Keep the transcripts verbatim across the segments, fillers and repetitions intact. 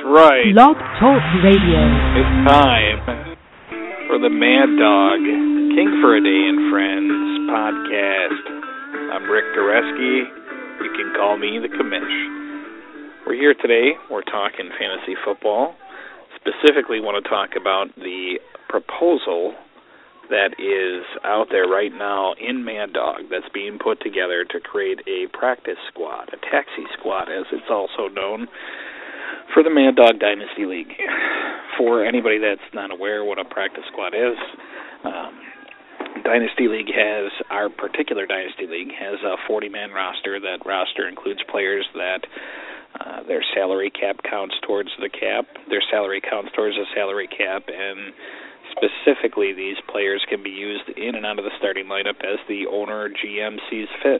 right. Blog Talk Radio. It's time for the Mad Dog King for a Day and Friends podcast. I'm Rick Goreski. You can call me the Commish. We're here today. We're talking fantasy football. Specifically want to talk about the proposal that is out there right now in Mad Dog that's being put together to create a practice squad, a taxi squad as it's also known, for the Mad Dog Dynasty League. For anybody that's not aware what a practice squad is, um, Dynasty League has, our particular Dynasty League has a forty-man roster. That roster includes players that uh, their salary cap counts towards the cap, their salary counts towards the salary cap, and specifically, these players can be used in and out of the starting lineup as the owner or G M sees fit.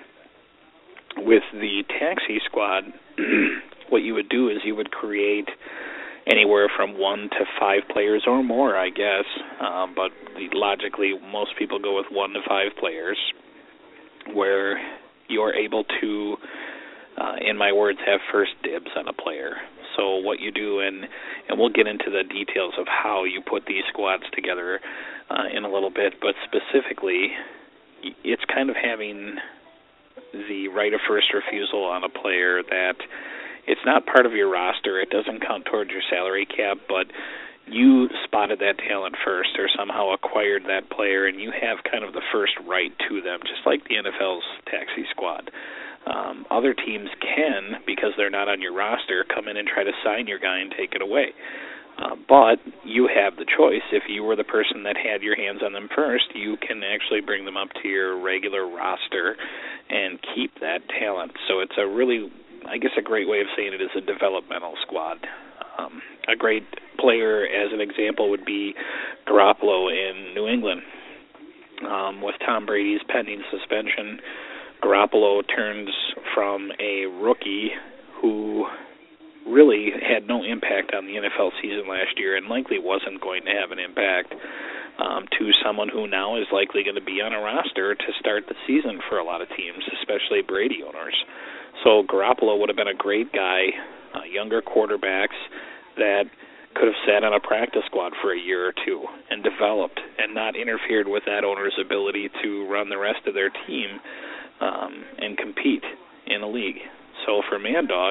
With the taxi squad, what you would do is you would create anywhere from one to five players or more, I guess. Um, but the, logically, most people go with one to five players, where you're able to, uh, in my words, have first dibs on a player. So what you do, and, and we'll get into the details of how you put these squads together uh, in a little bit, but specifically, it's kind of having the right of first refusal on a player that it's not part of your roster. It doesn't count towards your salary cap, but you spotted that talent first or somehow acquired that player, and you have kind of the first right to them, just like the N F L's taxi squad. Um, other teams can, because they're not on your roster, come in and try to sign your guy and take it away. Uh, but you have the choice. If you were the person that had your hands on them first, you can actually bring them up to your regular roster and keep that talent. So it's a really, I guess a great way of saying it is a developmental squad. Um, a great player, as an example, would be Garoppolo in New England. Um, with Tom Brady's pending suspension, Garoppolo turns from a rookie who really had no impact on the N F L season last year and likely wasn't going to have an impact um, to someone who now is likely going to be on a roster to start the season for a lot of teams, especially Brady owners. So Garoppolo would have been a great guy, uh, younger quarterbacks that could have sat on a practice squad for a year or two and developed and not interfered with that owner's ability to run the rest of their team Um, and compete in a league. So for Mad Dog,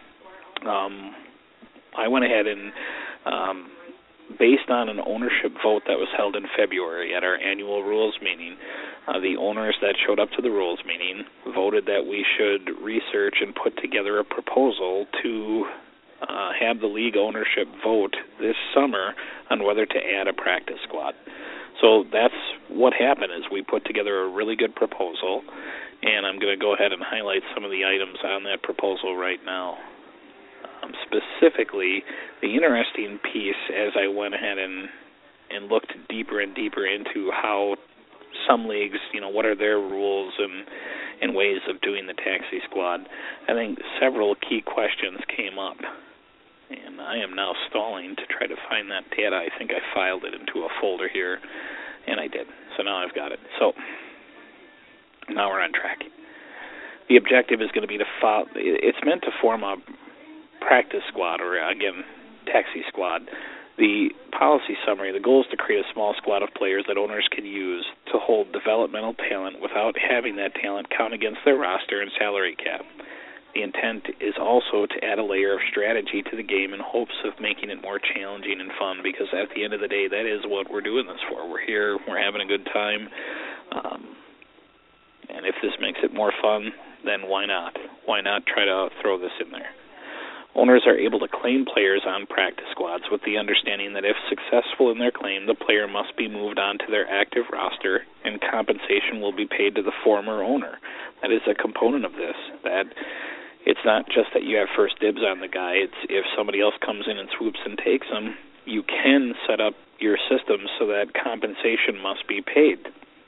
um, I went ahead and, um, based on an ownership vote that was held in February at our annual rules meeting, uh, the owners that showed up to the rules meeting voted that we should research and put together a proposal to uh, have the league ownership vote this summer on whether to add a practice squad. So that's what happened, is we put together a really good proposal, and I'm going to go ahead and highlight some of the items on that proposal right now. Um, specifically, the interesting piece, as I went ahead and, and looked deeper and deeper into how some leagues, you know, what are their rules and, and ways of doing the taxi squad, I think several key questions came up. And I am now stalling to try to find that data. I think I filed it into a folder here, and I did. So now I've got it. So now we're on track. The objective is going to be to follow. It's meant to form a practice squad, or again, taxi squad. The policy summary, the goal is to create a small squad of players that owners can use to hold developmental talent without having that talent count against their roster and salary cap. The intent is also to add a layer of strategy to the game in hopes of making it more challenging and fun, because at the end of the day, that is what we're doing this for. We're here, we're having a good time, um, and if this makes it more fun, then why not? Why not try to throw this in there? Owners are able to claim players on practice squads with the understanding that if successful in their claim, the player must be moved on to their active roster and compensation will be paid to the former owner. That is a component of this, that it's not just that you have first dibs on the guy. It's if somebody else comes in and swoops and takes him, you can set up your system so that compensation must be paid.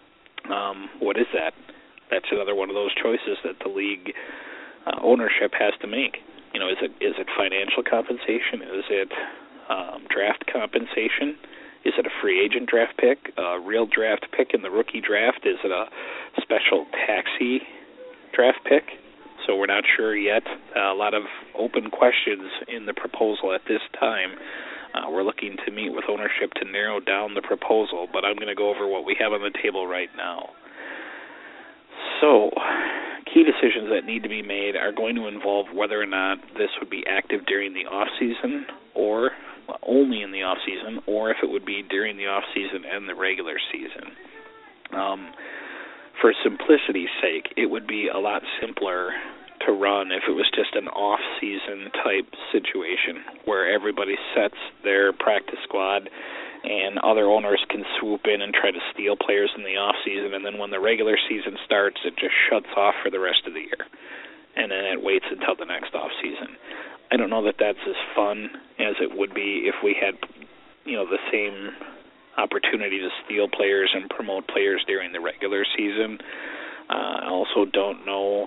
Um, what is that? That's another one of those choices that the league uh, ownership has to make. You know, is it is it financial compensation? Is it um, draft compensation? Is it a free agent draft pick, a real draft pick in the rookie draft? Is it a special taxi draft pick? so we're not sure yet. Uh, a lot of open questions in the proposal at this time. Uh, we're looking to meet with ownership to narrow down the proposal, but I'm going to go over what we have on the table right now. So, key decisions that need to be made are going to involve whether or not this would be active during the off-season or well, only in the off-season, or if it would be during the off-season and the regular season. Um, for simplicity's sake, it would be a lot simpler to run if it was just an off-season type situation where everybody sets their practice squad and other owners can swoop in and try to steal players in the off-season, and then when the regular season starts, it just shuts off for the rest of the year, and then it waits until the next off-season. I don't know that that's as fun as it would be if we had, you know, the same opportunity to steal players and promote players during the regular season. Uh, I also don't know.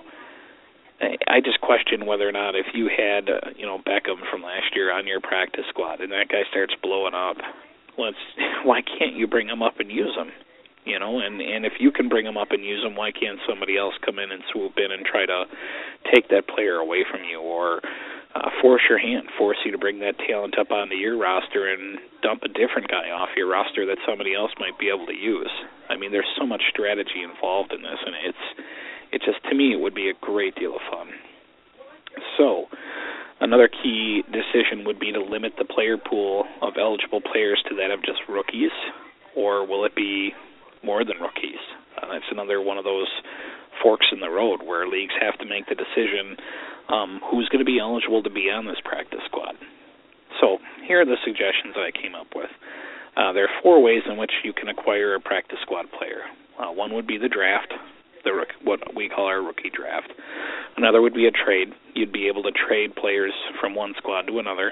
I just question whether or not if you had, uh, you know, Beckham from last year on your practice squad and that guy starts blowing up, let's, why can't you bring him up and use him? You know, and, and if you can bring him up and use him, why can't somebody else come in and swoop in and try to take that player away from you or uh, force your hand, force you to bring that talent up onto your roster and dump a different guy off your roster that somebody else might be able to use? I mean, there's so much strategy involved in this, and it's It just, to me, it would be a great deal of fun. So, another key decision would be to limit the player pool of eligible players to that of just rookies, or will it be more than rookies? Uh, that's another one of those forks in the road where leagues have to make the decision um, who's going to be eligible to be on this practice squad. So, here are the suggestions that I came up with. Uh, there are four ways in which you can acquire a practice squad player. Uh, one would be the draft. The, what we call our rookie draft. Another would be a trade. You'd be able to trade players from one squad to another.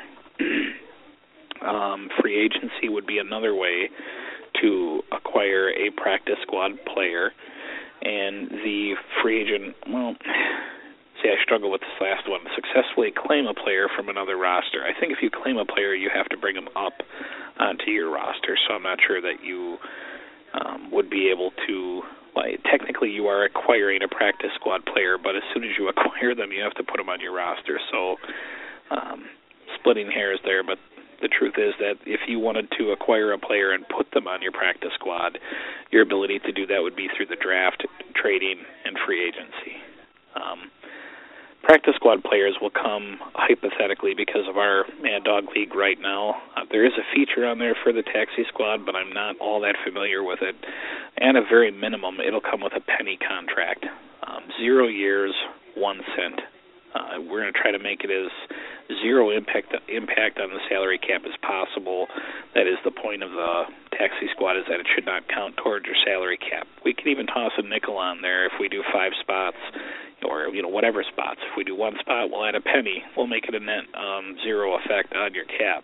um, free agency would be another way to acquire a practice squad player. And the free agent, well, see, I struggle with this last one. Successfully claim a player from another roster. I think if you claim a player, you have to bring them up onto your roster, so I'm not sure that you um, would be able to. Well, technically, you are acquiring a practice squad player, but as soon as you acquire them, you have to put them on your roster. So, um, splitting hairs there, but the truth is that if you wanted to acquire a player and put them on your practice squad, your ability to do that would be through the draft, trading, and free agency. Um, practice squad players will come hypothetically because of our Mad Dog League right now. Uh, there is a feature on there for the taxi squad, but I'm not all that familiar with it. At a very minimum, it'll come with a penny contract. Um, zero years, one cent. Uh, we're going to try to make it as zero impact impact on the salary cap as possible. That is the point of the taxi squad, is that it should not count towards your salary cap. We can even toss a nickel on there if we do five spots, or you know whatever spots. If we do one spot, we'll add a penny. We'll make it a net um, zero effect on your cap.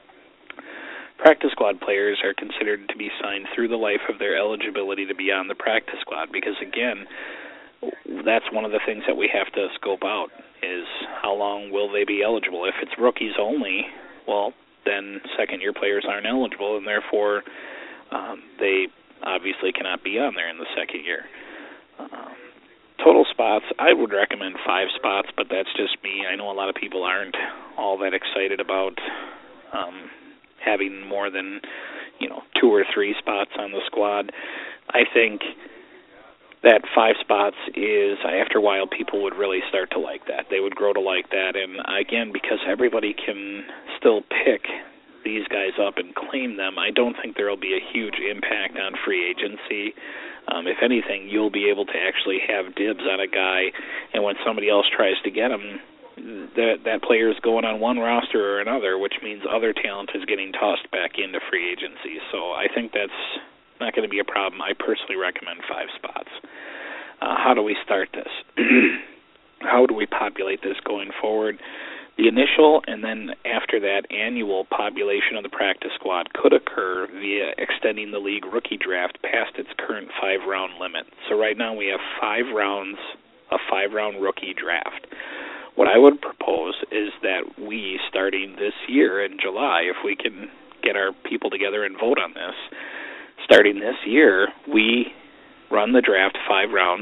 Practice squad players are considered to be signed through the life of their eligibility to be on the practice squad because, again, that's one of the things that we have to scope out is how long will they be eligible. If it's rookies only, well, then second-year players aren't eligible, and therefore um, they obviously cannot be on there in the second year. Um, total spots, I would recommend five spots, but that's just me. I know a lot of people aren't all that excited about um, having more than, you know, two or three spots on the squad. I think that five spots is, after a while, people would really start to like that. They would grow to like that. And, again, because everybody can still pick these guys up and claim them, I don't think there will be a huge impact on free agency. Um, if anything, you'll be able to actually have dibs on a guy, and when somebody else tries to get him, that that player is going on one roster or another, which means other talent is getting tossed back into free agency. So I think that's not going to be a problem. I personally recommend five spots. Uh, how do we start this? How do we populate this going forward? The initial and then after that annual population of the practice squad could occur via extending the league rookie draft past its current five-round limit. So right now we have five rounds, a five-round rookie draft. What I would propose is that we, starting this year in July, if we can get our people together and vote on this, starting this year, we run the draft five rounds,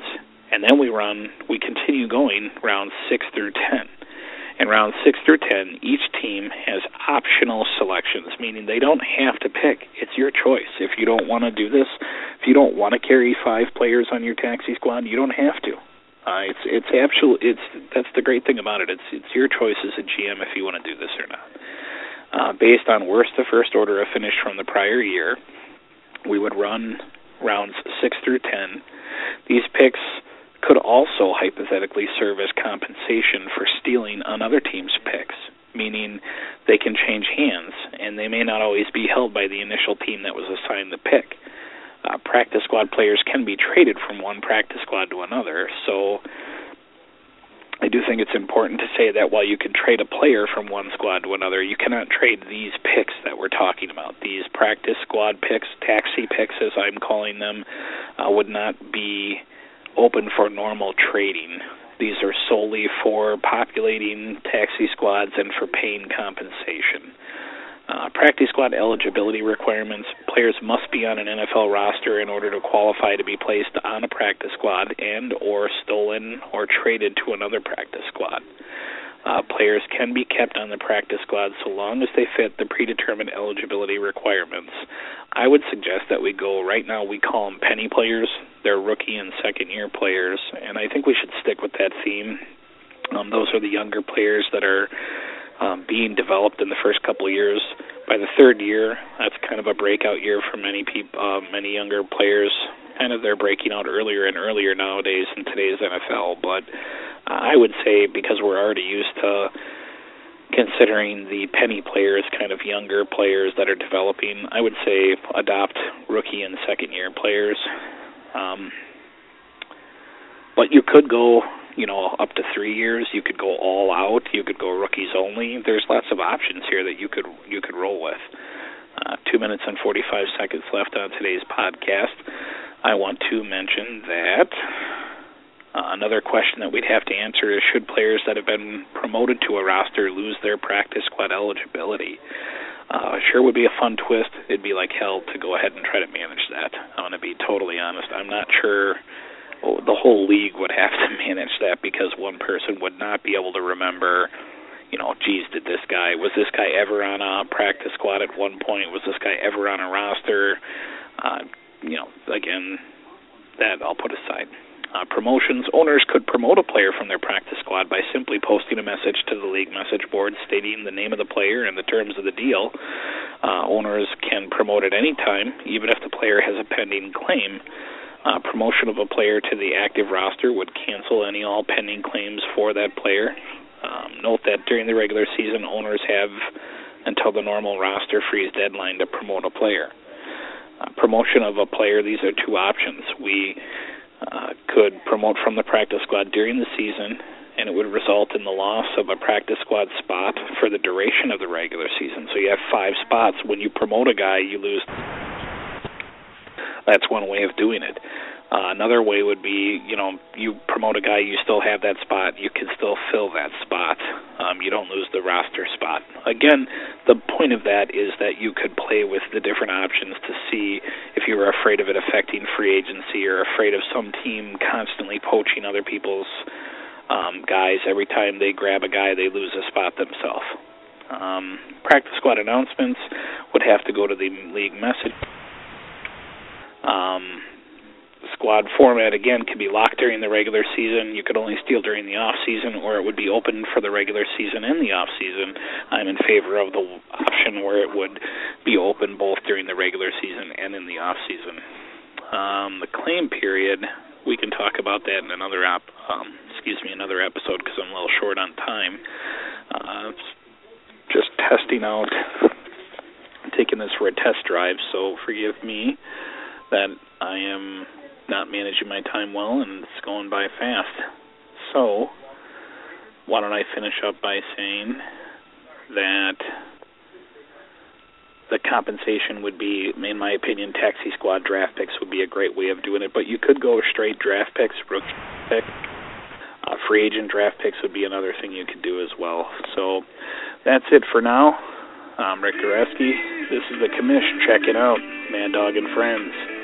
And then we run, we continue going rounds six through ten. In rounds six through ten, each team has optional selections, meaning they don't have to pick. It's your choice. If you don't want to do this, if you don't want to carry five players on your taxi squad, you don't have to. Uh, it's it's absolute. It's that's the great thing about it. It's it's your choice as a G M if you want to do this or not. Uh, based on worst to first order of finish from the prior year, we would run rounds six through ten. These picks could also hypothetically serve as compensation for stealing another team's picks, meaning they can change hands, and they may not always be held by the initial team that was assigned the pick. Uh, practice squad players can be traded from one practice squad to another, so I do think it's important to say that while you can trade a player from one squad to another, you cannot trade these picks that we're talking about. These practice squad picks, taxi picks as I'm calling them, uh, would not be open for normal trading. These are solely for populating taxi squads and for paying compensation. Uh, practice squad eligibility requirements: players must be on an N F L roster in order to qualify to be placed on a practice squad and or stolen or traded to another practice squad. Uh, players can be kept on the practice squad so long as they fit the predetermined eligibility requirements. I would suggest that we go, right now we call them penny players. They're rookie and second year players, and I think we should stick with that theme. Um, those are the younger players that are um, being developed in the first couple of years. By the third year, that's kind of a breakout year for many people, uh, many younger players. Kind of they're breaking out earlier and earlier nowadays in today's N F L, but uh, I would say because we're already used to considering the penny players kind of younger players that are developing, I would say adopt rookie and second year players. Um, but you could go, you know, up to three years. You could go all out. You could go rookies only. There's lots of options here that you could you could roll with. Uh, two minutes and forty-five seconds left on today's podcast. I want to mention that uh, another question that we'd have to answer is, should players that have been promoted to a roster lose their practice squad eligibility? Uh, sure would be a fun twist. It'd be like hell to go ahead and try to manage that. I want to be totally honest. I'm not sure well, the whole league would have to manage that, because one person would not be able to remember, you know, geez, did this guy, was this guy ever on a practice squad at one point? Was this guy ever on a roster? Uh, you know, again, that I'll put aside. Uh, promotions: owners could promote a player from their practice squad by simply posting a message to the league message board stating the name of the player and the terms of the deal. Uh, owners can promote at any time, even if the player has a pending claim. Uh, promotion of a player to the active roster would cancel any all pending claims for that player. Um, note that during the regular season, owners have until the normal roster freeze deadline to promote a player. Uh, promotion of a player, these are two options. We uh, could promote from the practice squad during the season, and it would result in the loss of a practice squad spot for the duration of the regular season. So you have five spots. When you promote a guy, you lose. That's one way of doing it. Uh, another way would be, you know, you promote a guy, you still have that spot, you can still fill that spot. Um, you don't lose the roster spot. Again, the point of that is that you could play with the different options to see if you were afraid of it affecting free agency, or afraid of some team constantly poaching other people's um, guys. Every time they grab a guy, they lose a spot themselves. Um, practice squad announcements would have to go to the league message. Um, squad format, again, can be locked during the regular season. You could only steal during the off-season, or it would be open for the regular season and the off-season. I'm in favor of the option where it would be open both during the regular season and in the off-season. Um, the claim period, we can talk about that in another app, um, excuse me, another episode, because I'm a little short on time. Uh, just testing out, taking this for a test drive, so forgive me that I am not managing my time well, and it's going by fast. So, why don't I finish up by saying that the compensation would be, in my opinion, taxi squad draft picks would be a great way of doing it, but you could go straight draft picks, rookie picks. Uh, free agent draft picks would be another thing you could do as well. So, that's it for now. I'm Rick Goreski. This is the Commish. Check it out. Mad Dog and Friends.